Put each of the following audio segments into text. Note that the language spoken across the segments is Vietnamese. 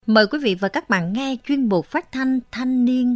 Mời quý vị và các bạn nghe chuyên mục phát thanh thanh niên.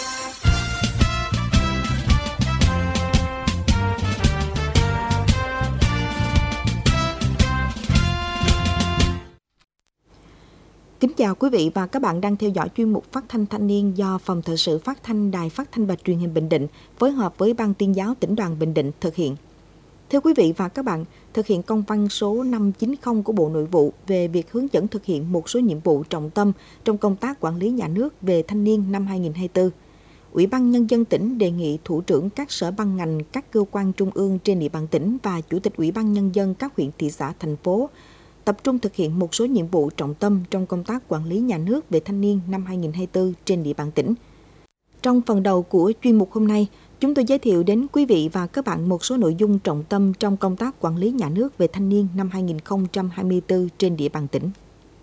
Kính chào quý vị và các bạn đang theo dõi chuyên mục phát thanh thanh niên do Phòng Thời sự Phát thanh Đài Phát thanh và Truyền hình Bình Định phối hợp với Ban Tuyên giáo Tỉnh đoàn Bình Định thực hiện. Thưa quý vị và các bạn, thực hiện công văn số 590 của Bộ Nội vụ về việc hướng dẫn thực hiện một số nhiệm vụ trọng tâm trong công tác quản lý nhà nước về thanh niên năm 2024, Ủy ban Nhân dân tỉnh đề nghị thủ trưởng các sở ban ngành, các cơ quan trung ương trên địa bàn tỉnh và Chủ tịch Ủy ban Nhân dân các huyện, thị xã, thành phố tập trung thực hiện một số nhiệm vụ trọng tâm trong công tác quản lý nhà nước về thanh niên năm 2024 trên địa bàn tỉnh. Trong phần đầu của chuyên mục hôm nay, chúng tôi giới thiệu đến quý vị và các bạn một số nội dung trọng tâm trong công tác quản lý nhà nước về thanh niên năm 2024 trên địa bàn tỉnh.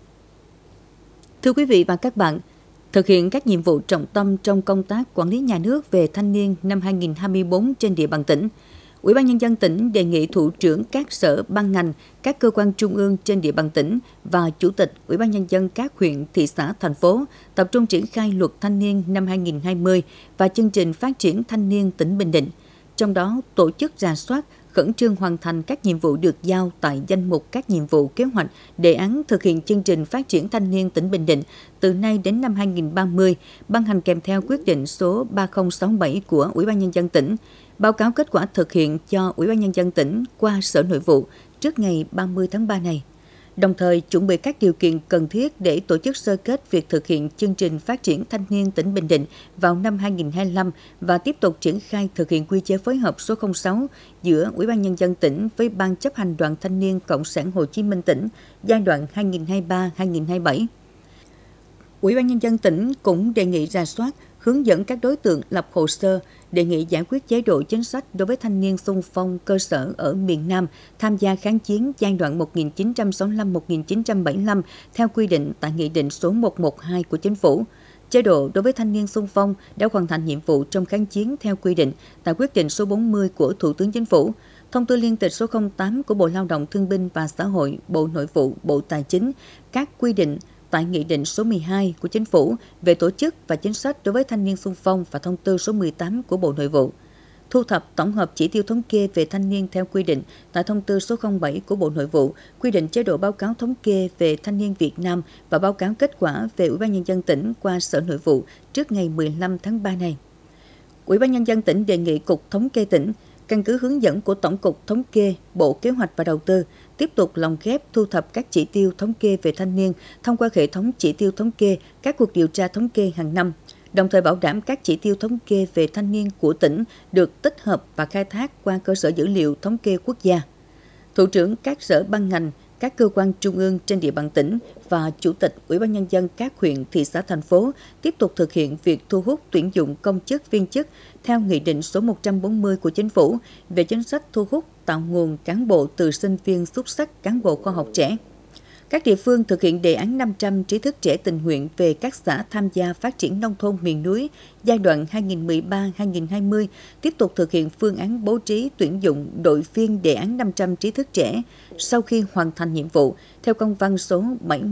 Thưa quý vị và các bạn, thực hiện các nhiệm vụ trọng tâm trong công tác quản lý nhà nước về thanh niên năm 2024 trên địa bàn tỉnh, Ủy ban Nhân dân tỉnh đề nghị thủ trưởng các sở ban ngành, các cơ quan trung ương trên địa bàn tỉnh và Chủ tịch Ủy ban Nhân dân các huyện, thị xã, thành phố tập trung triển khai luật thanh niên năm 2020 và chương trình phát triển thanh niên tỉnh Bình Định. Trong đó, tổ chức rà soát, khẩn trương hoàn thành các nhiệm vụ được giao tại danh mục các nhiệm vụ kế hoạch, đề án thực hiện chương trình phát triển thanh niên tỉnh Bình Định từ nay đến năm 2030, ban hành kèm theo quyết định số 3067 của Ủy ban Nhân dân tỉnh, báo cáo kết quả thực hiện cho Ủy ban Nhân dân tỉnh qua Sở Nội vụ trước ngày 30 tháng 3 này. Đồng thời, chuẩn bị các điều kiện cần thiết để tổ chức sơ kết việc thực hiện chương trình phát triển thanh niên tỉnh Bình Định vào năm 2025 và tiếp tục triển khai thực hiện quy chế phối hợp số 06 giữa Ủy ban Nhân dân tỉnh với Ban chấp hành Đoàn Thanh niên Cộng sản Hồ Chí Minh tỉnh giai đoạn 2023-2027. Ủy ban Nhân dân tỉnh cũng đề nghị rà soát, hướng dẫn các đối tượng lập hồ sơ, đề nghị giải quyết chế độ chính sách đối với thanh niên xung phong cơ sở ở miền Nam tham gia kháng chiến giai đoạn 1965-1975 theo quy định tại Nghị định số 112 của Chính phủ. Chế độ đối với thanh niên xung phong đã hoàn thành nhiệm vụ trong kháng chiến theo quy định tại quyết định số 40 của Thủ tướng Chính phủ, thông tư liên tịch số 08 của Bộ Lao động Thương binh và Xã hội, Bộ Nội vụ, Bộ Tài chính, các quy định tại Nghị định số 12 của Chính phủ về tổ chức và chính sách đối với thanh niên xung phong và thông tư số 18 của Bộ Nội vụ. Thu thập tổng hợp chỉ tiêu thống kê về thanh niên theo quy định tại thông tư số 07 của Bộ Nội vụ, quy định chế độ báo cáo thống kê về thanh niên Việt Nam và báo cáo kết quả về Ủy ban Nhân dân tỉnh qua Sở Nội vụ trước ngày 15 tháng 3 này. Ủy ban Nhân dân tỉnh đề nghị Cục Thống kê tỉnh, căn cứ hướng dẫn của Tổng cục Thống kê, Bộ Kế hoạch và Đầu tư, tiếp tục lồng ghép thu thập các chỉ tiêu thống kê về thanh niên thông qua hệ thống chỉ tiêu thống kê, các cuộc điều tra thống kê hàng năm, đồng thời bảo đảm các chỉ tiêu thống kê về thanh niên của tỉnh được tích hợp và khai thác qua cơ sở dữ liệu thống kê quốc gia. Thủ trưởng các sở ban ngành, các cơ quan trung ương trên địa bàn tỉnh và Chủ tịch Ủy ban Nhân dân các huyện, thị xã, thành phố tiếp tục thực hiện việc thu hút tuyển dụng công chức viên chức theo Nghị định số 140 của Chính phủ về chính sách thu hút tạo nguồn cán bộ từ sinh viên xuất sắc, cán bộ khoa học trẻ. Các địa phương thực hiện đề án 500 trí thức trẻ tình nguyện về các xã tham gia phát triển nông thôn miền núi giai đoạn 2013-2020, tiếp tục thực hiện phương án bố trí tuyển dụng đội viên đề án 500 trí thức trẻ sau khi hoàn thành nhiệm vụ, theo công văn số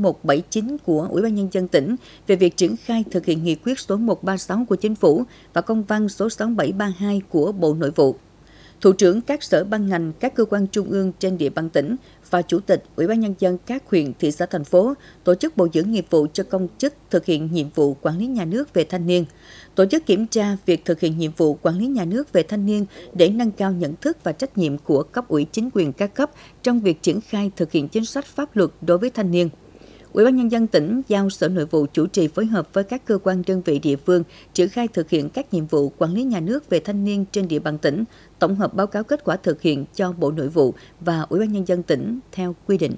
7179 của Ủy ban Nhân dân tỉnh về việc triển khai thực hiện nghị quyết số 136 của Chính phủ và công văn số 6732 của Bộ Nội vụ. Thủ trưởng các sở ban ngành, các cơ quan trung ương trên địa bàn tỉnh và Chủ tịch Ủy ban Nhân dân các huyện, thị xã, thành phố tổ chức bồi dưỡng nghiệp vụ cho công chức thực hiện nhiệm vụ quản lý nhà nước về thanh niên, tổ chức kiểm tra việc thực hiện nhiệm vụ quản lý nhà nước về thanh niên để nâng cao nhận thức và trách nhiệm của cấp ủy chính quyền các cấp trong việc triển khai thực hiện chính sách pháp luật đối với thanh niên. Ủy ban Nhân dân tỉnh giao Sở Nội vụ chủ trì phối hợp với các cơ quan đơn vị địa phương triển khai thực hiện các nhiệm vụ quản lý nhà nước về thanh niên trên địa bàn tỉnh, tổng hợp báo cáo kết quả thực hiện cho Bộ Nội vụ và Ủy ban Nhân dân tỉnh theo quy định.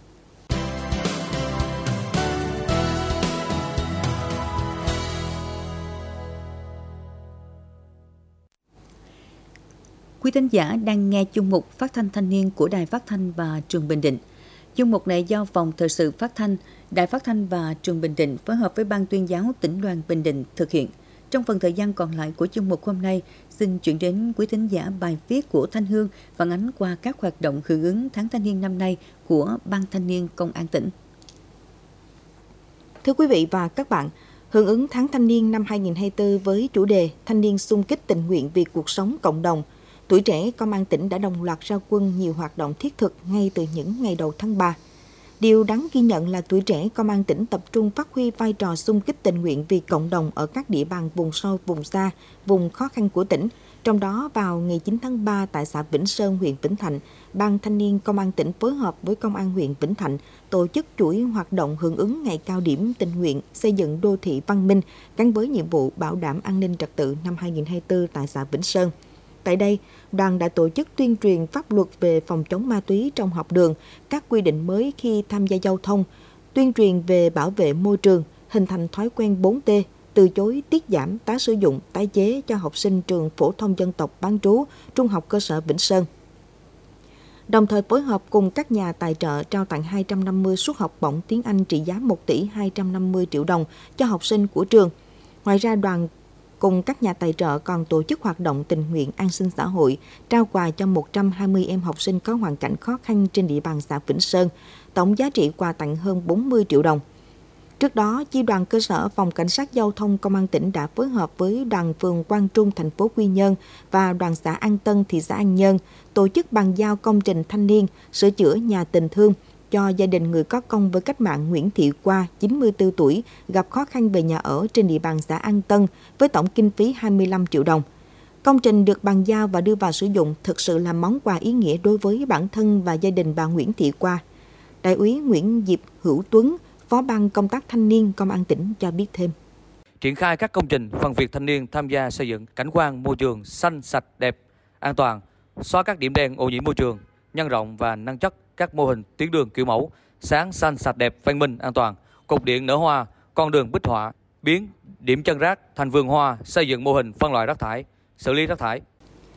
Quý thính giả đang nghe chuyên mục Phát thanh thanh niên của Đài Phát thanh và Truyền Bình Định. Chuyên mục này do Phòng Thời sự Phát thanh, Đài Phát thanh và Truyền Bình Định phối hợp với Ban Tuyên giáo Tỉnh đoàn Bình Định thực hiện. Trong phần thời gian còn lại của chuyên mục hôm nay, xin chuyển đến quý thính giả bài viết của Thanh Hương phản ánh qua các hoạt động hưởng ứng tháng thanh niên năm nay của Ban Thanh niên Công an tỉnh. Thưa quý vị và các bạn, hưởng ứng tháng thanh niên năm 2024 với chủ đề Thanh niên xung kích tình nguyện vì cuộc sống cộng đồng, Tuổi Trẻ Công an tỉnh đã đồng loạt ra quân nhiều hoạt động thiết thực ngay từ những ngày đầu tháng 3. Điều đáng ghi nhận là Tuổi Trẻ Công an tỉnh tập trung phát huy vai trò xung kích tình nguyện vì cộng đồng ở các địa bàn vùng sâu, vùng xa, vùng khó khăn của tỉnh. Trong đó, vào ngày 9 tháng 3 tại xã Vĩnh Sơn, huyện Vĩnh Thạnh, Ban Thanh niên Công an tỉnh phối hợp với Công an huyện Vĩnh Thạnh tổ chức chuỗi hoạt động hưởng ứng ngày cao điểm tình nguyện xây dựng đô thị văn minh gắn với nhiệm vụ bảo đảm an ninh trật tự năm 2024 tại xã Vĩnh Sơn. Tại đây, đoàn đã tổ chức tuyên truyền pháp luật về phòng chống ma túy trong học đường, các quy định mới khi tham gia giao thông, tuyên truyền về bảo vệ môi trường, hình thành thói quen 4T, từ chối, tiết giảm, tái sử dụng, tái chế cho học sinh trường phổ thông dân tộc bán trú, Trung học cơ sở Vĩnh Sơn. Đồng thời phối hợp cùng các nhà tài trợ trao tặng 250 suất học bổng tiếng Anh trị giá 1 tỷ 250 triệu đồng cho học sinh của trường. Ngoài ra, đoàn cùng các nhà tài trợ còn tổ chức hoạt động tình nguyện an sinh xã hội, trao quà cho 120 em học sinh có hoàn cảnh khó khăn trên địa bàn xã Vĩnh Sơn, tổng giá trị quà tặng hơn 40 triệu đồng. Trước đó, Chi đoàn cơ sở Phòng Cảnh sát Giao thông Công an tỉnh đã phối hợp với đoàn phường Quang Trung, thành phố Quy Nhơn và đoàn xã An Tân, thị xã An Nhơn tổ chức bàn giao công trình thanh niên sửa chữa nhà tình thương cho gia đình người có công với cách mạng Nguyễn Thị Qua, 94 tuổi, gặp khó khăn về nhà ở trên địa bàn xã An Tân với tổng kinh phí 25 triệu đồng. Công trình được bàn giao và đưa vào sử dụng thực sự là món quà ý nghĩa đối với bản thân và gia đình bà Nguyễn Thị Qua. Đại úy Nguyễn Diệp Hữu Tuấn, Phó ban công tác thanh niên Công an tỉnh cho biết thêm. Triển khai các công trình phần việc thanh niên tham gia xây dựng cảnh quan môi trường xanh, sạch, đẹp, an toàn, xóa các điểm đen ô nhiễm môi trường, nhân rộng và nâng chất các mô hình tuyến đường kiểu mẫu, sáng, xanh, sạch, đẹp, văn minh, an toàn, cột điện nở hoa, con đường bích họa, biến điểm chân rác thành vườn hoa, xây dựng mô hình phân loại rác thải, xử lý rác thải.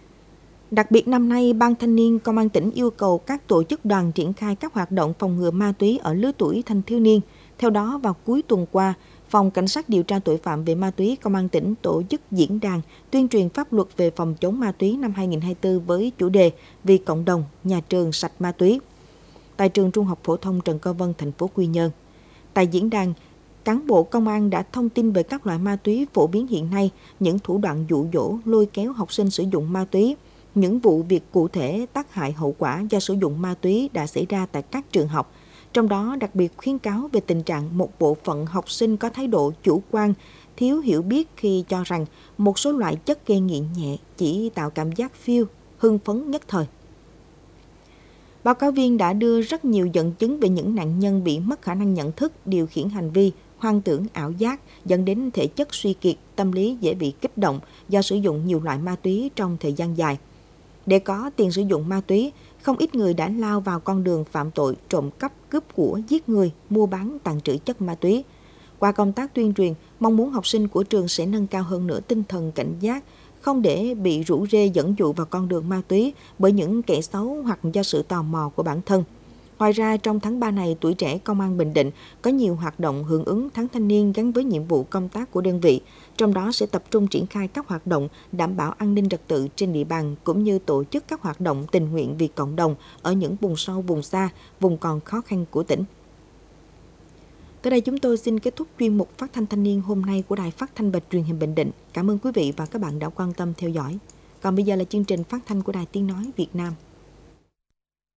Đặc biệt năm nay, Ban Thanh niên Công an tỉnh yêu cầu các tổ chức đoàn triển khai các hoạt động phòng ngừa ma túy ở lứa tuổi thanh thiếu niên. Theo đó, vào cuối tuần qua, Phòng Cảnh sát điều tra tội phạm về ma túy Công an tỉnh tổ chức diễn đàn tuyên truyền pháp luật về phòng chống ma túy năm 2024 với chủ đề Vì cộng đồng, nhà trường sạch ma túy tại trường Trung học phổ thông Trần Cao Vân, thành phố Quy Nhơn. Tại diễn đàn, cán bộ công an đã thông tin về các loại ma túy phổ biến hiện nay, những thủ đoạn dụ dỗ, lôi kéo học sinh sử dụng ma túy, những vụ việc cụ thể tác hại hậu quả do sử dụng ma túy đã xảy ra tại các trường học. Trong đó đặc biệt khuyến cáo về tình trạng một bộ phận học sinh có thái độ chủ quan, thiếu hiểu biết khi cho rằng một số loại chất gây nghiện nhẹ chỉ tạo cảm giác phiêu, hưng phấn nhất thời. Báo cáo viên đã đưa rất nhiều dẫn chứng về những nạn nhân bị mất khả năng nhận thức, điều khiển hành vi, hoang tưởng ảo giác dẫn đến thể chất suy kiệt, tâm lý dễ bị kích động do sử dụng nhiều loại ma túy trong thời gian dài. Để có tiền sử dụng ma túy, không ít người đã lao vào con đường phạm tội, trộm cắp, cướp của, giết người, mua bán, tàng trữ chất ma túy. Qua công tác tuyên truyền, mong muốn học sinh của trường sẽ nâng cao hơn nữa tinh thần cảnh giác, không để bị rủ rê dẫn dụ vào con đường ma túy bởi những kẻ xấu hoặc do sự tò mò của bản thân. Ngoài ra, trong tháng 3 này, Tuổi Trẻ Công an Bình Định có nhiều hoạt động hưởng ứng tháng thanh niên gắn với nhiệm vụ công tác của đơn vị. Trong đó sẽ tập trung triển khai các hoạt động đảm bảo an ninh trật tự trên địa bàn cũng như tổ chức các hoạt động tình nguyện vì cộng đồng ở những vùng sâu, vùng xa, vùng còn khó khăn của tỉnh. Tới đây chúng tôi xin kết thúc chuyên mục Phát thanh thanh niên hôm nay của Đài Phát thanh và Truyền hình Bình Định. Cảm ơn quý vị và các bạn đã quan tâm theo dõi. Còn bây giờ là chương trình phát thanh của Đài Tiếng nói Việt Nam.